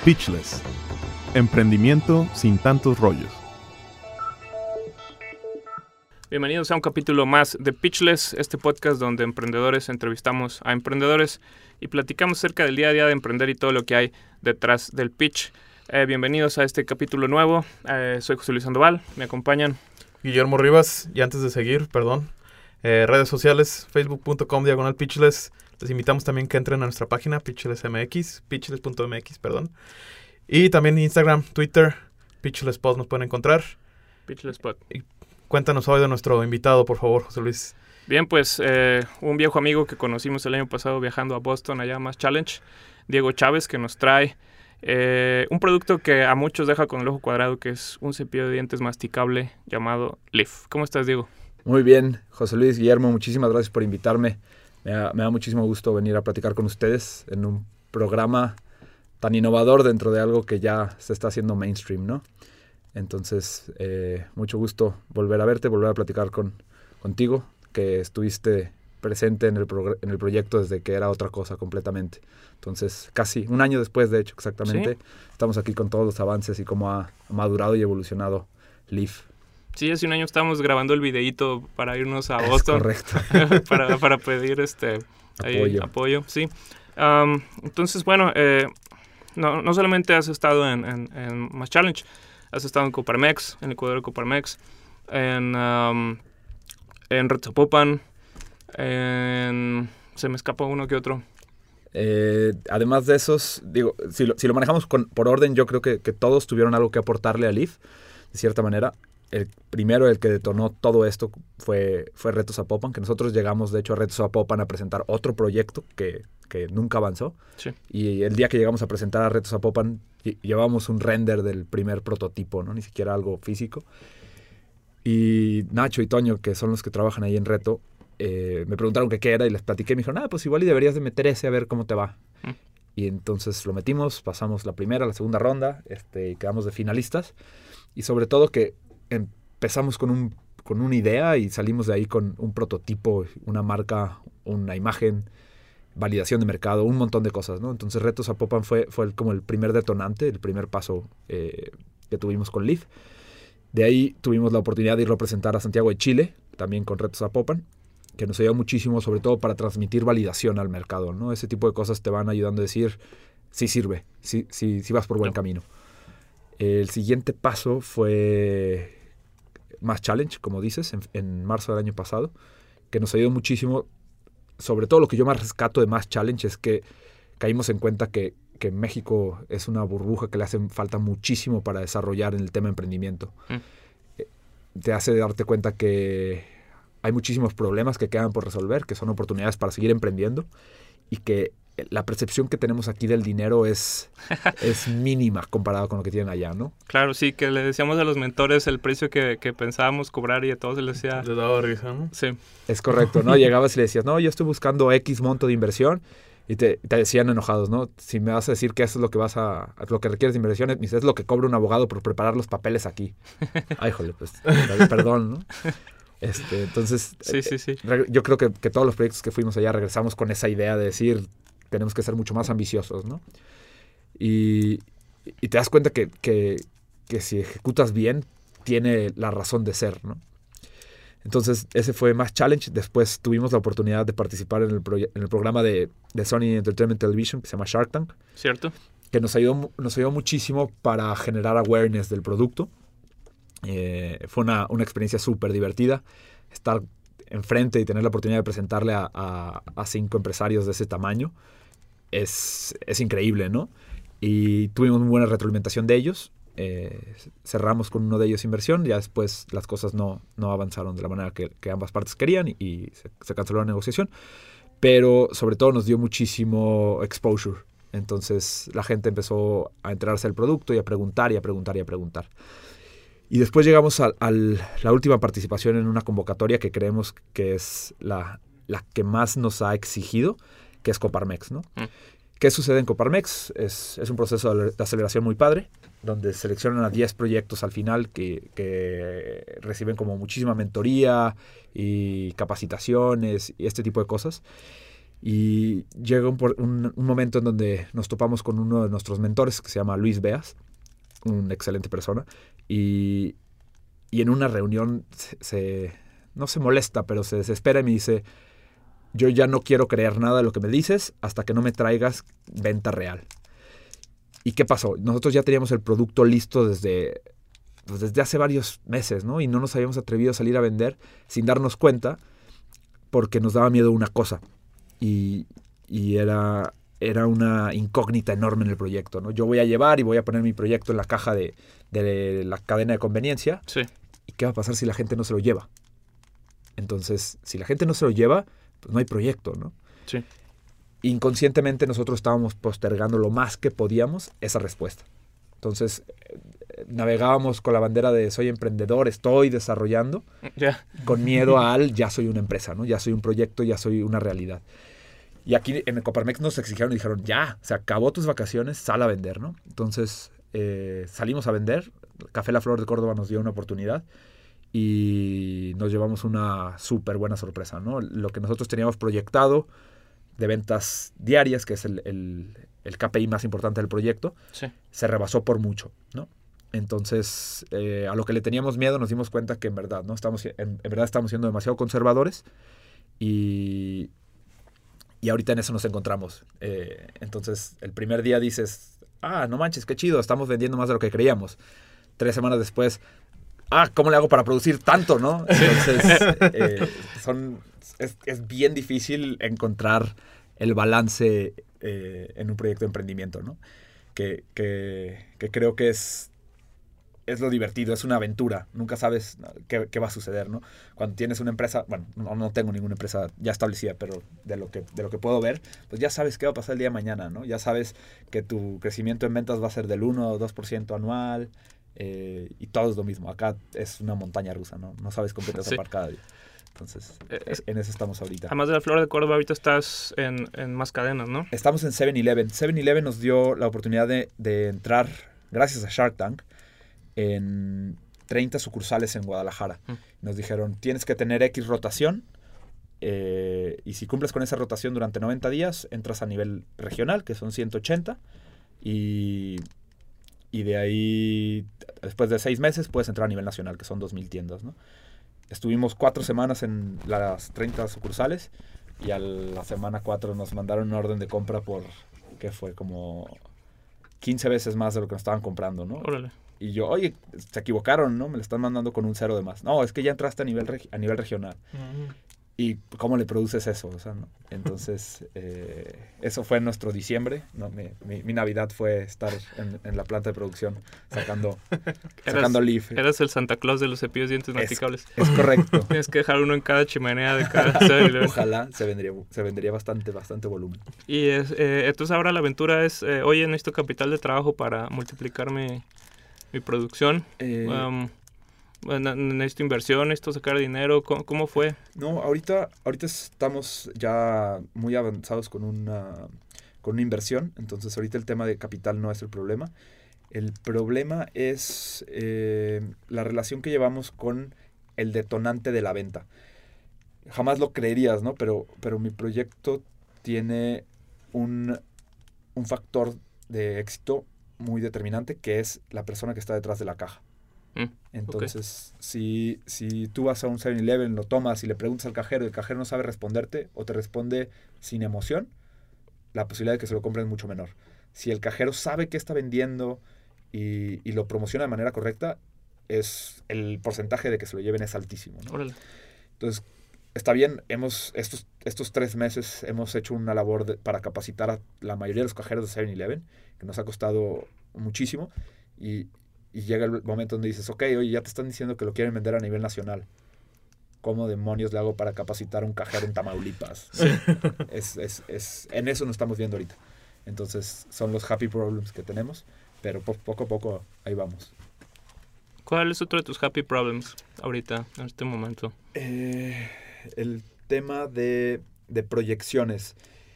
Pitchless. Emprendimiento sin tantos rollos. Bienvenidos a un capítulo más de Pitchless, este podcast donde emprendedores entrevistamos a emprendedores y platicamos acerca del día a día de emprender y todo lo que hay detrás del pitch. Bienvenidos a este capítulo nuevo. Soy José Luis Sandoval, me acompañan Guillermo Rivas. Y antes de seguir, redes sociales, facebook.com/pitchless. Les invitamos también que entren a nuestra página, pitchless.mx, Y también Instagram, Twitter, pitchlesspod nos pueden encontrar. Pitchlesspod. Y cuéntanos hoy de nuestro invitado, por favor, José Luis. Bien, pues un viejo amigo que conocimos el año pasado viajando a Boston, allá más Challenge, Diego Chávez, que nos trae un producto que a muchos deja con el ojo cuadrado, que es un cepillo de dientes masticable llamado Leaf. ¿Cómo estás, Diego? Muy bien, José Luis, Guillermo, muchísimas gracias por invitarme. Me da muchísimo gusto venir a platicar con ustedes en un programa tan innovador dentro de algo que ya se está haciendo mainstream, ¿no? Entonces, mucho gusto volver a verte, volver a platicar contigo, que estuviste presente en el proyecto desde que era otra cosa completamente. Entonces, casi un año después, de hecho, exactamente, ¿sí? Estamos aquí con todos los avances y cómo ha madurado y evolucionado Leaf. Sí, hace un año estábamos grabando el videíto para irnos a Boston. Correcto. para pedir apoyo. Sí. Entonces, bueno, no solamente has estado en Más Challenge, has estado en Coparmex, en Ecuador Coparmex, en Red Zapopan, se me escapa uno que otro. Además de esos, digo, si lo manejamos por orden, yo creo que todos tuvieron algo que aportarle a Leaf, de cierta manera. El primero, el que detonó todo esto fue Reto Zapopan, que nosotros llegamos, de hecho, a Reto Zapopan a presentar otro proyecto que nunca avanzó. Sí. Y el día que llegamos a presentar a Reto Zapopan, llevábamos un render del primer prototipo, ¿no? Ni siquiera algo físico. Y Nacho y Toño, que son los que trabajan ahí en Reto, me preguntaron qué era y les platiqué. Me dijeron, pues igual y deberías de meter ese a ver cómo te va. Y entonces lo metimos, pasamos la primera, la segunda ronda, y quedamos de finalistas. Y sobre todo que empezamos con una idea y salimos de ahí con un prototipo, una marca, una imagen, validación de mercado, un montón de cosas, ¿no? Entonces Reto Zapopan fue como el primer detonante, el primer paso que tuvimos con Leaf. De ahí tuvimos la oportunidad de irlo a presentar a Santiago de Chile, también con Reto Zapopan, que nos ayudó muchísimo, sobre todo para transmitir validación al mercado, ¿no? Ese tipo de cosas te van ayudando a decir, sí sirve, sí vas por buen camino. El siguiente paso fue Más Challenge, como dices, en marzo del año pasado, que nos ayudó muchísimo. Sobre todo lo que yo más rescato de Más Challenge es que caímos en cuenta que México es una burbuja que le hace falta muchísimo para desarrollar en el tema de emprendimiento. Te hace darte cuenta que hay muchísimos problemas que quedan por resolver, que son oportunidades para seguir emprendiendo y que la percepción que tenemos aquí del dinero es mínima comparado con lo que tienen allá, ¿no? Claro, sí, que le decíamos a los mentores el precio que pensábamos cobrar y a todos les decía... Les daba risa, ¿no? Sí. Es correcto, ¿no? Llegabas y le decías, no, yo estoy buscando X monto de inversión y te decían enojados, ¿no? Si me vas a decir que eso es lo que lo que requieres de inversión, es lo que cobra un abogado por preparar los papeles aquí. Ay, jole, pues, perdón, ¿no? Entonces, sí. Yo creo que todos los proyectos que fuimos allá regresamos con esa idea de decir... Tenemos que ser mucho más ambiciosos, ¿no? Y te das cuenta que si ejecutas bien, tiene la razón de ser, ¿no? Entonces, ese fue Más Challenge. Después tuvimos la oportunidad de participar en el programa de Sony Entertainment Television, que se llama Shark Tank. ¿Cierto? Que nos ayudó muchísimo para generar awareness del producto. Fue una experiencia súper divertida. Estar enfrente y tener la oportunidad de presentarle a 5 empresarios de ese tamaño es increíble, ¿no? Y tuvimos muy buena retroalimentación de ellos. Cerramos con uno de ellos inversión. Ya después las cosas no avanzaron de la manera que ambas partes querían y se canceló la negociación. Pero sobre todo nos dio muchísimo exposure. Entonces la gente empezó a enterarse del producto y a preguntar. Y después llegamos a la última participación en una convocatoria que creemos que es la que más nos ha exigido, que es Coparmex, ¿no? ¿Qué sucede en Coparmex? Es un proceso de aceleración muy padre, donde seleccionan a 10 proyectos al final que reciben como muchísima mentoría y capacitaciones y este tipo de cosas. Y llega un momento en donde nos topamos con uno de nuestros mentores que se llama Luis Beas, una excelente persona, y en una reunión no se molesta, pero se desespera y me dice: yo ya no quiero creer nada de lo que me dices hasta que no me traigas venta real. ¿Y qué pasó? Nosotros ya teníamos el producto listo desde hace varios meses, ¿no? Y no nos habíamos atrevido a salir a vender sin darnos cuenta, porque nos daba miedo una cosa. Y era una incógnita enorme en el proyecto, ¿no? Yo voy a llevar y voy a poner mi proyecto en la caja de la cadena de conveniencia. Sí. ¿Y qué va a pasar si la gente no se lo lleva? Entonces, si la gente no se lo lleva, pues no hay proyecto, ¿no? Sí. Inconscientemente nosotros estábamos postergando lo más que podíamos esa respuesta. Entonces, navegábamos con la bandera de soy emprendedor, estoy desarrollando, con miedo al ya soy una empresa, ¿no? Ya soy un proyecto, ya soy una realidad. Y aquí en el Coparmex nos exigieron y dijeron: ya, se acabó tus vacaciones, sal a vender, ¿no? Entonces salimos a vender. Café La Flor de Córdoba nos dio una oportunidad y nos llevamos una súper buena sorpresa, ¿no? Lo que nosotros teníamos proyectado de ventas diarias, que es el KPI más importante del proyecto, sí, se rebasó por mucho, ¿no? Entonces, a lo que le teníamos miedo nos dimos cuenta que en verdad, ¿no? En verdad estamos siendo demasiado conservadores y ahorita en eso nos encontramos. Entonces, el primer día dices: no manches, qué chido, estamos vendiendo más de lo que creíamos. 3 semanas después, ¿cómo le hago para producir tanto, no? Entonces, es bien difícil encontrar el balance en un proyecto de emprendimiento, ¿no? Que creo que es lo divertido, es una aventura. Nunca sabes qué va a suceder, ¿no? Cuando tienes una empresa, bueno, no tengo ninguna empresa ya establecida, pero de lo que puedo ver, pues ya sabes qué va a pasar el día de mañana, ¿no? Ya sabes que tu crecimiento en ventas va a ser del 1 o 2% anual, y todo es lo mismo. Acá es una montaña rusa, ¿no? No sabes con qué te vas a topar cada día. Entonces, en eso estamos ahorita. Además de La Flor de Córdoba, ahorita estás en más cadenas, ¿no? Estamos en 7-Eleven. 7-Eleven nos dio la oportunidad de entrar, gracias a Shark Tank, en 30 sucursales en Guadalajara. Nos dijeron: tienes que tener X rotación, y si cumples con esa rotación durante 90 días, entras a nivel regional, que son 180, y de ahí, después de 6 meses, puedes entrar a nivel nacional, que son 2,000 tiendas, ¿no? Estuvimos 4 semanas en las 30 sucursales y a la semana 4 nos mandaron una orden de compra por, ¿qué fue? Como 15 veces más de lo que nos estaban comprando, ¿no? Órale. Y yo: oye, se equivocaron, ¿no? Me lo están mandando con un 0 de más. No, es que ya entraste a nivel regional. ¿Y cómo le produces eso? O sea, ¿no? Entonces, eso fue en nuestro diciembre, ¿no? Mi Navidad fue estar en la planta de producción sacando leaf. Eras el Santa Claus de los cepillos de dientes masticables. Es correcto. Tienes que dejar uno en cada chimenea de cada... Ojalá se vendería bastante volumen. Y entonces ahora la aventura es, oye, necesito capital de trabajo para multiplicar mi producción. Necesito inversión, necesito sacar dinero. ¿Cómo fue? No, ahorita estamos ya muy avanzados con una inversión. Entonces ahorita el tema de capital no es el problema. El problema es la relación que llevamos con el detonante de la venta. Jamás lo creerías, ¿no? Pero mi proyecto tiene un factor de éxito muy determinante, que es la persona que está detrás de la caja. Entonces, okay, si tú vas a un 7-Eleven, lo tomas y le preguntas al cajero y el cajero no sabe responderte o te responde sin emoción, la posibilidad de que se lo compren es mucho menor. Si el cajero sabe qué está vendiendo y lo promociona de manera correcta, el porcentaje de que se lo lleven es altísimo, ¿no? Órale. Entonces, está bien, estos 3 meses hemos hecho una labor para capacitar a la mayoría de los cajeros de 7-Eleven, que nos ha costado muchísimo, y llega el momento donde dices: ok, oye, ya te están diciendo que lo quieren vender a nivel nacional. ¿Cómo demonios le hago para capacitar a un cajero en Tamaulipas? Sí. En eso nos estamos viendo ahorita. Entonces, son los happy problems que tenemos, pero poco a poco ahí vamos. ¿Cuál es otro de tus happy problems ahorita, en este momento? El tema de proyecciones.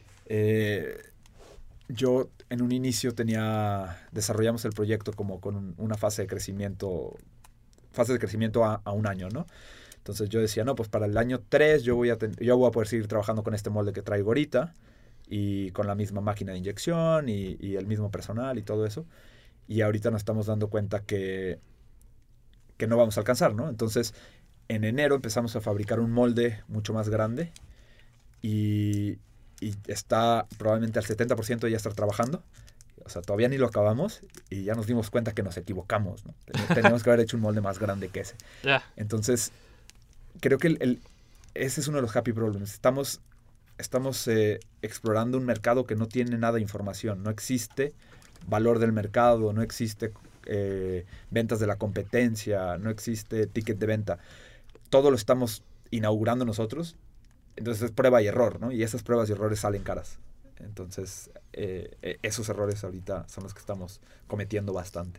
Yo en un inicio desarrollamos el proyecto como con una fase de crecimiento a un año, ¿no? Entonces yo decía, no, pues para el año 3 yo voy a poder seguir trabajando con este molde que traigo ahorita y con la misma máquina de inyección y el mismo personal y todo eso. Y ahorita nos estamos dando cuenta que no vamos a alcanzar, ¿no? Entonces, en enero empezamos a fabricar un molde mucho más grande y está probablemente al 70% de ya estar trabajando. O sea, todavía ni lo acabamos y ya nos dimos cuenta que nos equivocamos, ¿no? Teníamos que haber hecho un molde más grande que ese. Yeah. Entonces, creo que ese es uno de los happy problems. Estamos explorando un mercado que no tiene nada de información. No existe valor del mercado, no existe ventas de la competencia, no existe ticket de venta. Todo lo estamos inaugurando nosotros. Entonces es prueba y error, ¿no? Y esas pruebas y errores salen caras. Entonces esos errores ahorita son los que estamos cometiendo bastante.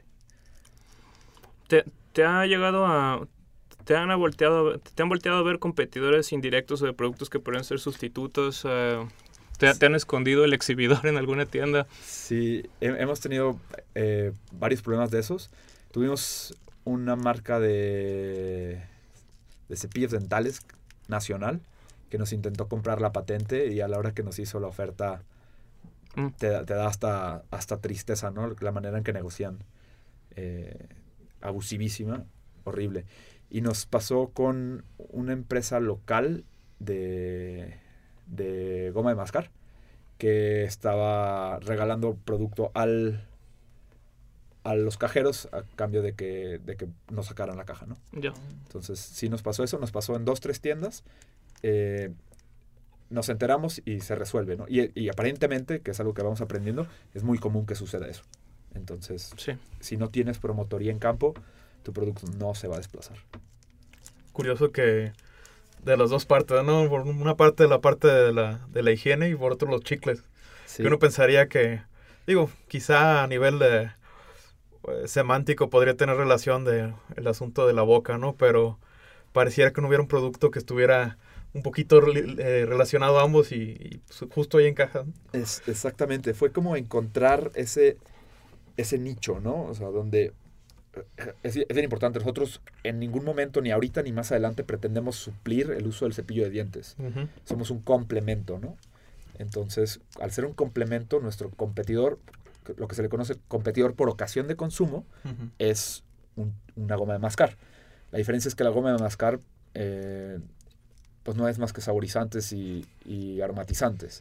¿Te han volteado a ver competidores indirectos o de productos que podrían ser sustitutos? ¿Te han escondido el exhibidor en alguna tienda? Sí, hemos tenido varios problemas de esos. Tuvimos una marca de cepillos dentales nacional que nos intentó comprar la patente y a la hora que nos hizo la oferta te da hasta tristeza, ¿no? La manera en que negocian. Abusivísima, horrible. Y nos pasó con una empresa local de goma de mascar que estaba regalando producto a los cajeros a cambio de que no sacaran la caja, ¿no? Ya. Entonces, sí nos pasó eso, nos pasó en 2-3 tiendas. Nos enteramos y se resuelve, ¿no? Y aparentemente, que es algo que vamos aprendiendo, es muy común que suceda eso. Entonces, sí. Si no tienes promotoría en campo, tu producto no se va a desplazar. Curioso que de las dos partes, ¿no? Por una parte la parte de la higiene y por otro los chicles. Sí. Que uno pensaría que, quizá a nivel de semántico podría tener relación el asunto de la boca, ¿no? Pero pareciera que no hubiera un producto que estuviera un poquito relacionado a ambos y justo ahí encaja. Exactamente, fue como encontrar ese nicho, ¿no? O sea, donde es bien importante. Nosotros en ningún momento, ni ahorita ni más adelante, pretendemos suplir el uso del cepillo de dientes. Uh-huh. Somos un complemento, ¿no? Entonces, al ser un complemento, nuestro competidor, lo que se le conoce competidor por ocasión de consumo, uh-huh, es una goma de mascar. La diferencia es que la goma de mascar pues no es más que saborizantes y aromatizantes.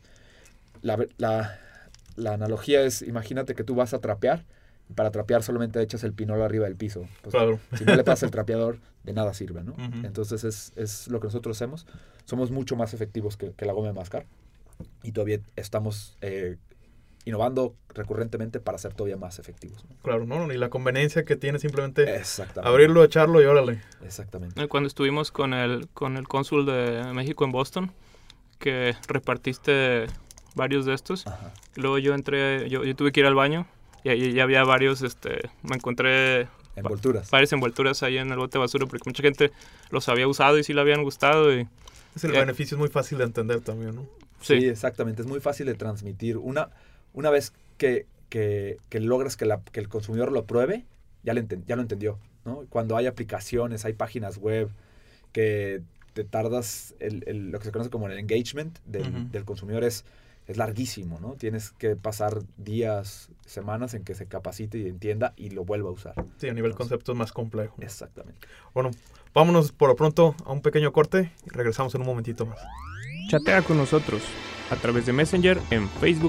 La analogía es, imagínate que tú vas a trapear, y para trapear solamente echas el pinol arriba del piso. Pues, claro. Si no le pasa el trapeador, de nada sirve, ¿no? Uh-huh. Entonces es lo que nosotros hacemos. Somos mucho más efectivos que la goma de mascar y todavía estamos innovando recurrentemente para ser todavía más efectivos, ¿no? Claro, ¿no? Y la conveniencia que tiene simplemente exactamente, abrirlo, echarlo y órale. Exactamente. Cuando estuvimos con el cónsul de México en Boston, que repartiste varios de estos, ajá, luego yo tuve que ir al baño y ya había varios, me encontré envolturas. Varias envolturas ahí en el bote de basura porque mucha gente los había usado y sí le habían gustado. Y el beneficio es muy fácil de entender también, ¿no? Sí, exactamente. Es muy fácil de transmitir. Una vez que logras que el consumidor lo pruebe, ya lo entendió, ¿no? Cuando hay aplicaciones, hay páginas web que te tardas, lo que se conoce como el engagement del consumidor es larguísimo, ¿no? Tienes que pasar días, semanas en que se capacite y entienda y lo vuelva a usar. Sí, a nivel concepto es más complejo. Exactamente. Bueno, vámonos por lo pronto a un pequeño corte y regresamos en un momentito más. Chatea con nosotros a través de Messenger en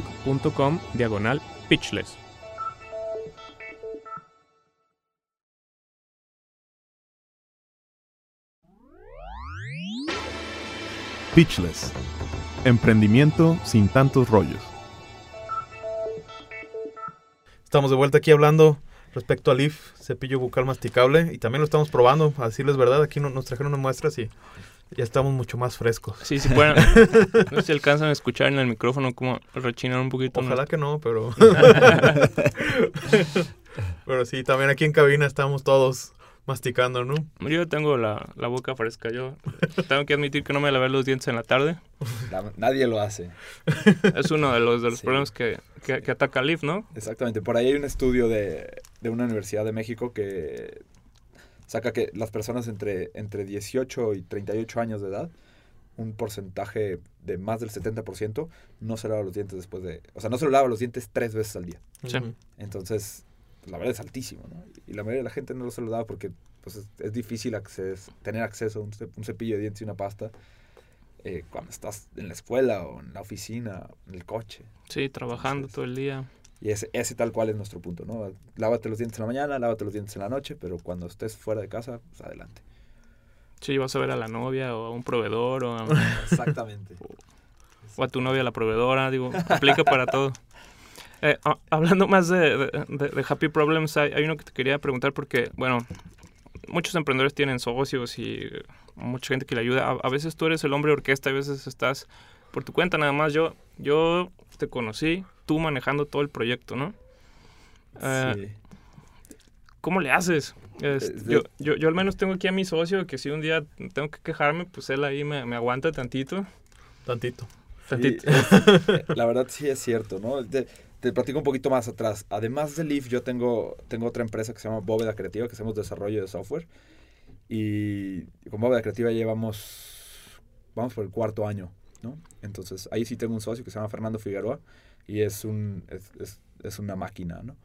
facebook.com/pitchless. Pitchless. Emprendimiento sin tantos rollos. Estamos de vuelta aquí hablando respecto al Lift, cepillo bucal masticable, y también lo estamos probando, a decirles verdad. Aquí nos trajeron unas muestras y ya estamos mucho más frescos. Sí, pueden. No sé si alcanzan a escuchar en el micrófono como rechinan un poquito. Ojalá que no, pero... pero sí, también aquí en cabina estamos todos masticando, ¿no? Yo tengo la boca fresca. Yo tengo que admitir que no me lavé los dientes en la tarde. Nadie lo hace. Es uno de los sí, problemas que ataca al Lift, ¿no? Exactamente. Por ahí hay un estudio de una universidad de México que saca que las personas entre 18 y 38 años de edad, un porcentaje de más del 70% no se lava los dientes después de... O sea, no se lo lava los dientes 3 veces al día. Sí. Entonces, pues, la verdad es altísimo, ¿no? Y la mayoría de la gente no se lo da porque pues, es difícil tener acceso a un cepillo de dientes y una pasta cuando estás en la escuela o en la oficina, en el coche. Sí, trabajando todo el día. Y ese tal cual es nuestro punto, ¿no? Lávate los dientes en la mañana, lávate los dientes en la noche, pero cuando estés fuera de casa, pues adelante. Sí, vas a ver a la novia o a un proveedor o Exactamente. O a tu novia, la proveedora, digo, aplica para todo. Hablando más de Happy Problems, hay uno que te quería preguntar porque, bueno, muchos emprendedores tienen socios y mucha gente que le ayuda. A veces tú eres el hombre de orquesta, a veces estás por tu cuenta nada más. Yo te conocí, tú manejando todo el proyecto, ¿no? Sí. ¿Cómo le haces? Yo al menos tengo aquí a mi socio que si un día tengo que quejarme, pues él ahí me aguanta tantito. Tantito. Sí, la verdad sí es cierto, ¿no? Te platico un poquito más atrás. Además de Leaf, yo tengo otra empresa que se llama Bóveda Creativa, que hacemos desarrollo de software. Y con Bóveda Creativa vamos por el 4º año, ¿no? Entonces, ahí sí tengo un socio que se llama Fernando Figueroa y es una máquina, ¿no?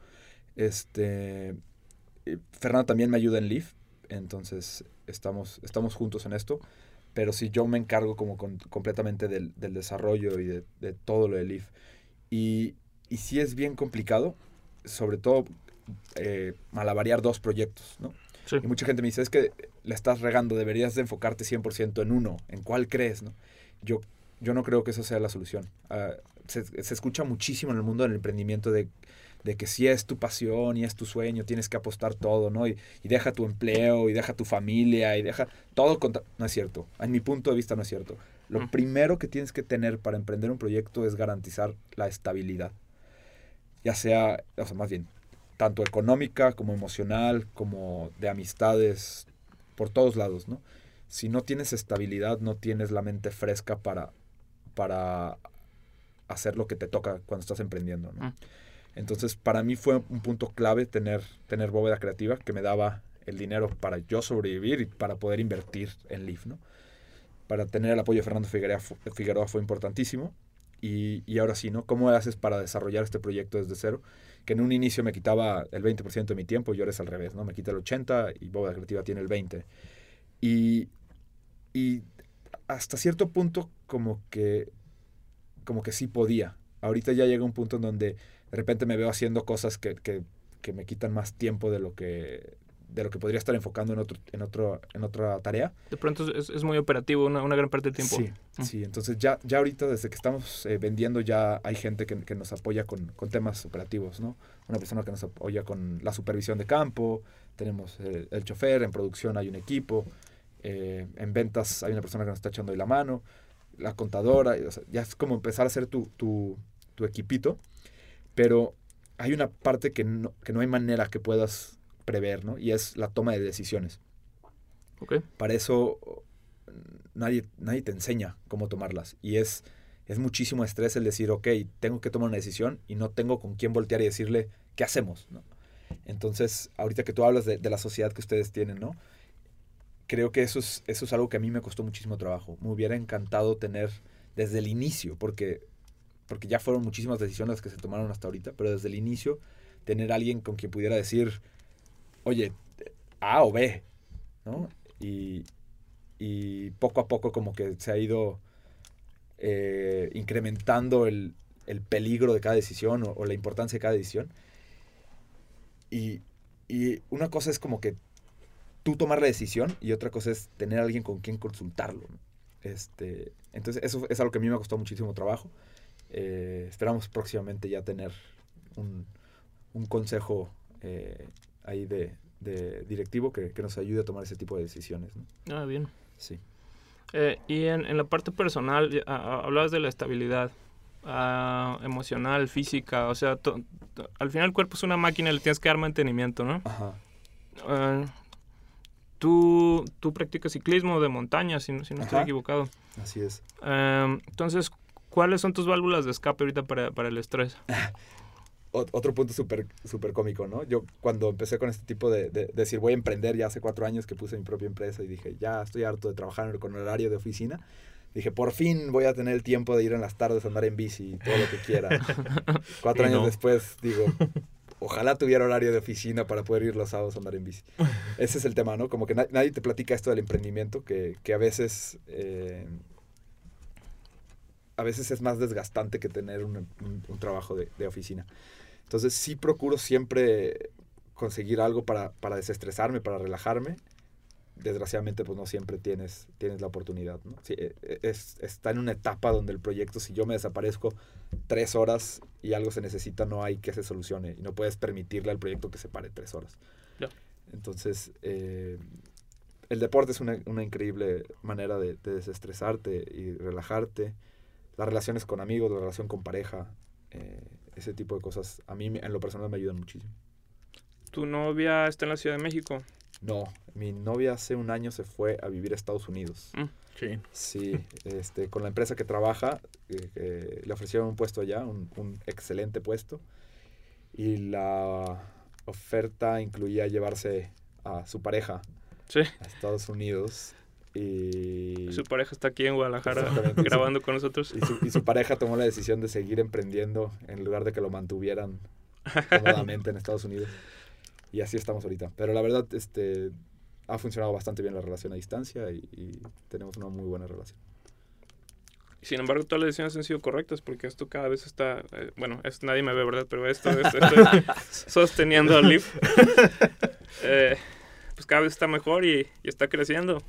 Fernando también me ayuda en Leaf, entonces estamos juntos en esto. Pero sí, yo me encargo como completamente del desarrollo y de todo lo de Leaf. Y sí es bien complicado, sobre todo malabarear 2 proyectos, ¿no? Sí. Y mucha gente me dice, es que la estás regando, deberías de enfocarte 100% en uno. ¿En cuál crees, no? Yo no creo que esa sea la solución. Se escucha muchísimo en el mundo del emprendimiento de que si es tu pasión y es tu sueño, tienes que apostar todo, ¿no? Y deja tu empleo, y deja tu familia, y deja todo no es cierto. En mi punto de vista no es cierto. Lo primero que tienes que tener para emprender un proyecto es garantizar la estabilidad. Ya sea, o sea, más bien, tanto económica como emocional, como de amistades, por todos lados, ¿no? Si no tienes estabilidad, no tienes la mente fresca para hacer lo que te toca cuando estás emprendiendo, ¿no? Entonces, para mí fue un punto clave tener Bóveda Creativa, que me daba el dinero para yo sobrevivir y para poder invertir en Leaf, ¿no? Para tener el apoyo de Fernando Figueroa fue importantísimo. Y ahora sí, ¿no? ¿Cómo haces para desarrollar este proyecto desde cero? Que en un inicio me quitaba el 20% de mi tiempo, y ahora es al revés, ¿no? Me quita el 80% y Bóveda Creativa tiene el 20%. Y hasta cierto punto como que sí podía. Ahorita ya llega un punto en donde de repente me veo haciendo cosas que me quitan más tiempo de lo que podría estar enfocando en otra tarea. De pronto es muy operativo, una gran parte del tiempo. Sí, entonces ya ahorita desde que estamos vendiendo ya hay gente que nos apoya con temas operativos, ¿no? Una persona que nos apoya con la supervisión de campo, tenemos el chofer, en producción hay un equipo, en ventas hay una persona que nos está echando ahí la mano, la contadora, o sea, ya es como empezar a hacer tu equipito, pero hay una parte que no hay manera que puedas prever, ¿no? Y es la toma de decisiones. Okay. Para eso nadie te enseña cómo tomarlas. Y es muchísimo estrés el decir, ok, tengo que tomar una decisión y no tengo con quién voltear y decirle, ¿qué hacemos? ¿No? Entonces, ahorita que tú hablas de la sociedad que ustedes tienen, ¿no? Creo que eso es algo que a mí me costó muchísimo trabajo. Me hubiera encantado tener desde el inicio, porque ya fueron muchísimas decisiones las que se tomaron hasta ahorita, pero desde el inicio tener alguien con quien pudiera decir, oye, A o B, ¿no? Y poco a poco como que se ha ido incrementando el peligro de cada decisión o la importancia de cada decisión. Y una cosa es como que tú tomar la decisión y otra cosa es tener a alguien con quien consultarlo, ¿no? Entonces eso es algo que a mí me costó muchísimo trabajo. Esperamos próximamente ya tener un consejo ahí de directivo que nos ayude a tomar ese tipo de decisiones, ¿no? Ah, bien. Sí. Y en la parte personal, hablabas de la estabilidad emocional, física, o sea, al final el cuerpo es una máquina y le tienes que dar mantenimiento, ¿no? Ajá. Tú practicas ciclismo de montaña, si no estoy equivocado. Así es. Entonces, ¿cuáles son tus válvulas de escape ahorita para el estrés? otro punto súper cómico, ¿no? Yo cuando empecé con este tipo de decir voy a emprender ya hace 4 años que puse mi propia empresa y dije ya estoy harto de trabajar con horario de oficina, dije por fin voy a tener el tiempo de ir en las tardes a andar en bici, todo lo que quiera. 4 años después digo, ojalá tuviera horario de oficina para poder ir los sábados a andar en bici. Ese es el tema, ¿no? Como que nadie te platica esto del emprendimiento que a veces es más desgastante que tener un trabajo de oficina. Entonces sí procuro siempre conseguir algo para desestresarme, para relajarme. Desgraciadamente pues no siempre tienes la oportunidad, ¿no? Sí, está en una etapa donde el proyecto, si yo me desaparezco 3 horas y algo se necesita, no hay que se solucione y no puedes permitirle al proyecto que se pare 3 horas. No. Entonces el deporte es una increíble manera de desestresarte y relajarte. Las relaciones con amigos, la relación con pareja, ese tipo de cosas, a mí en lo personal me ayudan muchísimo. ¿Tu novia está en la Ciudad de México? No, mi novia hace 1 año se fue a vivir a Estados Unidos. Sí, con la empresa que trabaja, le ofrecieron un puesto allá, un excelente puesto. Y la oferta incluía llevarse a su pareja a Estados Unidos. Y su pareja está aquí en Guadalajara grabando con nosotros. Y su pareja tomó la decisión de seguir emprendiendo en lugar de que lo mantuvieran cómodamente en Estados Unidos. Y así estamos ahorita. Pero la verdad, ha funcionado bastante bien la relación a distancia y tenemos una muy buena relación. Sin embargo, todas las decisiones han sido correctas porque esto cada vez está... nadie me ve, ¿verdad? Pero estoy sosteniendo al Leaf. Pues cada vez está mejor y está creciendo.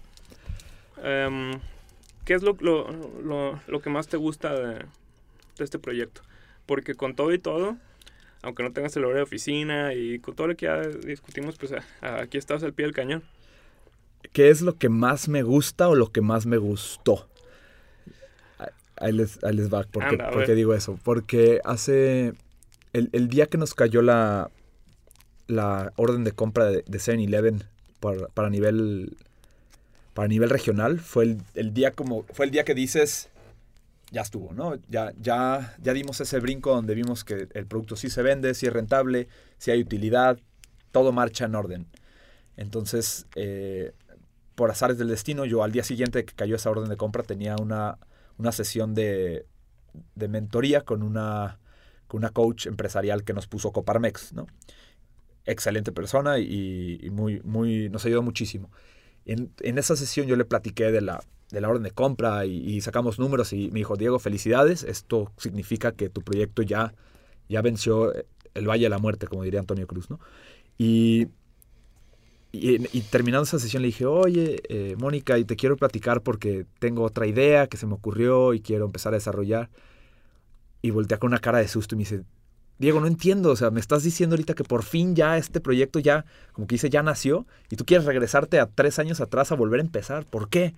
¿Qué es lo que más te gusta de este proyecto? Porque con todo y todo, aunque no tengas el horario de oficina y con todo lo que ya discutimos, pues aquí estás al pie del cañón. ¿Qué es lo que más me gusta o lo que más me gustó? Ahí les va. ¿Por qué digo eso? Porque hace... El día que nos cayó la orden de compra de 7-Eleven para nivel regional, fue el día que dices... Ya estuvo, ¿no? Ya dimos ese brinco donde vimos que el producto sí se vende, sí es rentable, sí hay utilidad, todo marcha en orden. Entonces, por azares del destino, yo al día siguiente que cayó esa orden de compra tenía una sesión de mentoría con una coach empresarial que nos puso Coparmex, ¿no? Excelente persona y muy nos ayudó muchísimo. En esa sesión yo le platiqué de la orden de compra y sacamos números y me dijo, Diego, felicidades, esto significa que tu proyecto ya venció el Valle de la Muerte, como diría Antonio Cruz, ¿no? Y terminando esa sesión le dije, oye, Mónica, y te quiero platicar porque tengo otra idea que se me ocurrió y quiero empezar a desarrollar. Y voltea con una cara de susto y me dice, Diego, no entiendo, o sea, me estás diciendo ahorita que por fin ya este proyecto ya, como que dice, ya nació y tú quieres regresarte a 3 años atrás a volver a empezar, ¿por qué?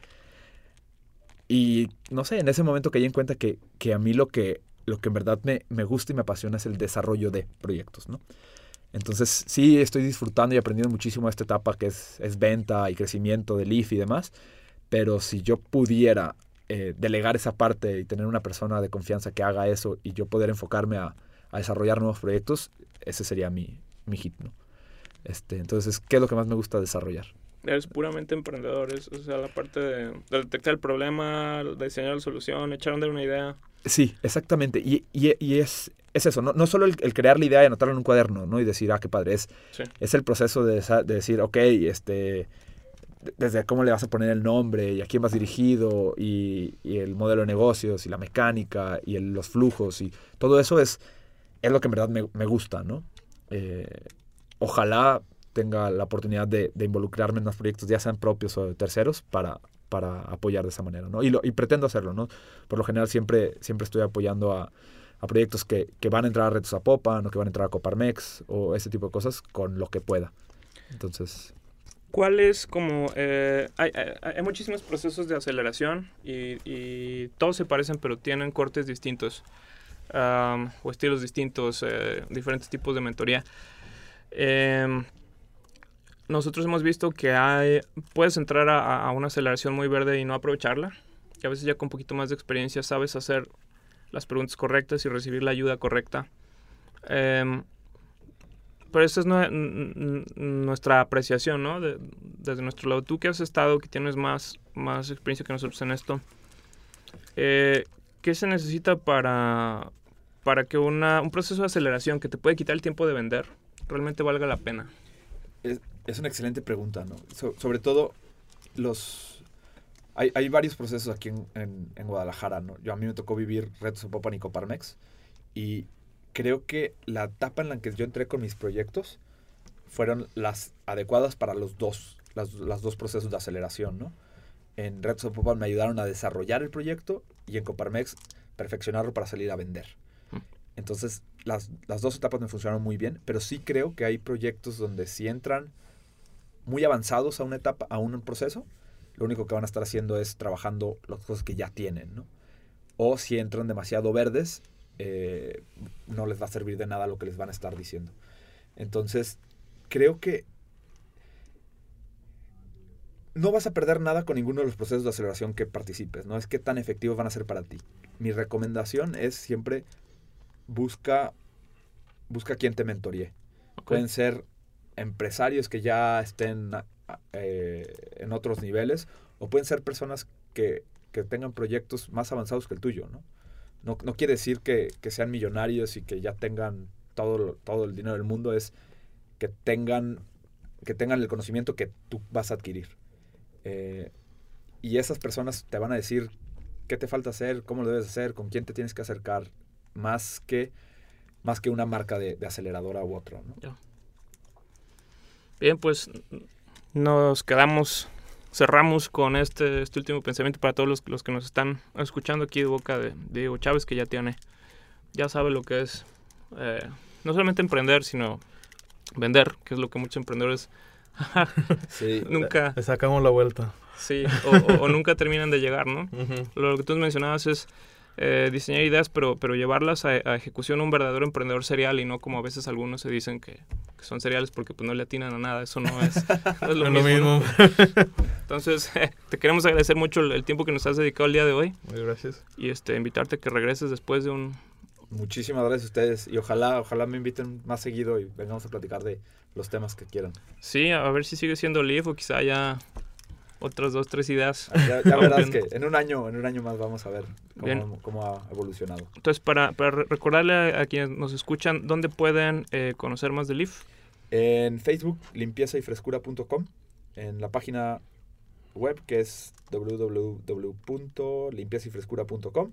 Y no sé, en ese momento caí en cuenta que a mí lo que en verdad me gusta y me apasiona es el desarrollo de proyectos, ¿no? Entonces sí estoy disfrutando y aprendiendo muchísimo de esta etapa que es venta y crecimiento de Leaf y demás, pero si yo pudiera delegar esa parte y tener una persona de confianza que haga eso y yo poder enfocarme a desarrollar nuevos proyectos, ese sería mi hit, ¿no? Entonces, ¿qué es lo que más me gusta desarrollar? Eres puramente emprendedor, o sea, la parte de detectar el problema, de diseñar la solución, echar a andar una idea. Sí, exactamente. Y es eso, no solo el crear la idea y anotarla en un cuaderno, ¿no? Y decir, qué padre. Es el proceso de decir, ok, desde cómo le vas a poner el nombre y a quién vas dirigido y el modelo de negocios y la mecánica y los flujos y todo eso es lo que en verdad me gusta, ¿no? Ojalá tenga la oportunidad de involucrarme en los proyectos, ya sean propios o de terceros, para apoyar de esa manera, ¿no? Y pretendo hacerlo, ¿no? Por lo general siempre estoy apoyando a proyectos que van a entrar a Reto Zapopan o que van a entrar a Coparmex o ese tipo de cosas con lo que pueda. Entonces... ¿Cuál es como... hay muchísimos procesos de aceleración y todos se parecen pero tienen cortes distintos o estilos distintos, diferentes tipos de mentoría. Nosotros hemos visto que puedes entrar a una aceleración muy verde y no aprovecharla. Y a veces ya con un poquito más de experiencia sabes hacer las preguntas correctas y recibir la ayuda correcta. Pero esa es nuestra apreciación, ¿no? Desde nuestro lado. Tú que has estado, que tienes más experiencia que nosotros en esto, ¿qué se necesita para que un proceso de aceleración que te puede quitar el tiempo de vender realmente valga la pena? Es una excelente pregunta, ¿no? Sobre todo, hay varios procesos aquí en Guadalajara, ¿no? A mí me tocó vivir Reto Zapopan y Coparmex, y creo que la etapa en la que yo entré con mis proyectos fueron las adecuadas para los dos procesos de aceleración, ¿no? En Reto Zapopan me ayudaron a desarrollar el proyecto y en Coparmex perfeccionarlo para salir a vender. Entonces, las dos etapas me funcionaron muy bien, pero sí creo que hay proyectos donde si entran muy avanzados a una etapa, a un proceso, lo único que van a estar haciendo es trabajando las cosas que ya tienen, ¿no? O si entran demasiado verdes, no les va a servir de nada lo que les van a estar diciendo. Entonces, creo que no vas a perder nada con ninguno de los procesos de aceleración que participes, ¿no? Es qué tan efectivos van a ser para ti. Mi recomendación es siempre busca quien te mentoree. Okay. Pueden ser empresarios que ya estén en otros niveles, o pueden ser personas que tengan proyectos más avanzados que el tuyo, ¿no? No quiere decir que sean millonarios y que ya tengan todo el dinero del mundo, es que tengan el conocimiento que tú vas a adquirir. Y esas personas te van a decir qué te falta hacer, cómo lo debes hacer, con quién te tienes que acercar, más que una marca de aceleradora u otro, ¿no? Bien, pues cerramos con este último pensamiento para todos los que nos están escuchando aquí de boca de Diego Chávez, que ya sabe lo que es no solamente emprender, sino vender, que es lo que muchos emprendedores sí, nunca... Le sacamos la vuelta. Sí, o nunca terminan de llegar, ¿no? Uh-huh. Lo que tú mencionabas es diseñar ideas, pero llevarlas a ejecución a un verdadero emprendedor serial, y no como a veces algunos se dicen que son seriales porque pues no le atinan a nada. Eso no es lo mismo. ¿No? Entonces, te queremos agradecer mucho el tiempo que nos has dedicado el día de hoy. Muy gracias. Y invitarte a que regreses después de un... Muchísimas gracias a ustedes, y ojalá me inviten más seguido y vengamos a platicar de los temas que quieran. Sí, a ver si sigue siendo Leaf, o quizá ya otras 2, 3 ideas. Ya verás que en un año más vamos a ver cómo ha evolucionado. Entonces, para recordarle a quienes nos escuchan, ¿dónde pueden conocer más de Leaf? En Facebook, limpiezayfrescura.com, en la página web, que es www.limpiezayfrescura.com,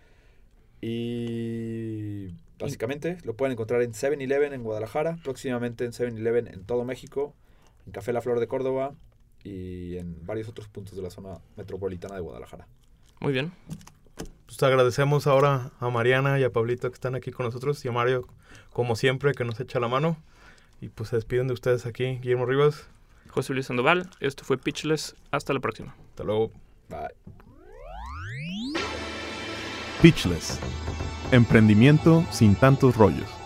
y básicamente lo pueden encontrar en 7-Eleven en Guadalajara, próximamente en 7-Eleven en todo México, en Café La Flor de Córdoba y en varios otros puntos de la zona metropolitana de Guadalajara. Muy bien. Pues agradecemos ahora a Mariana y a Pablito que están aquí con nosotros, y a Mario, como siempre, que nos echa la mano. Y pues se despiden de ustedes aquí, Guillermo Rivas, José Luis Sandoval. Esto fue Pitchless. Hasta la próxima. Hasta luego. Bye. Pitchless. Emprendimiento sin tantos rollos.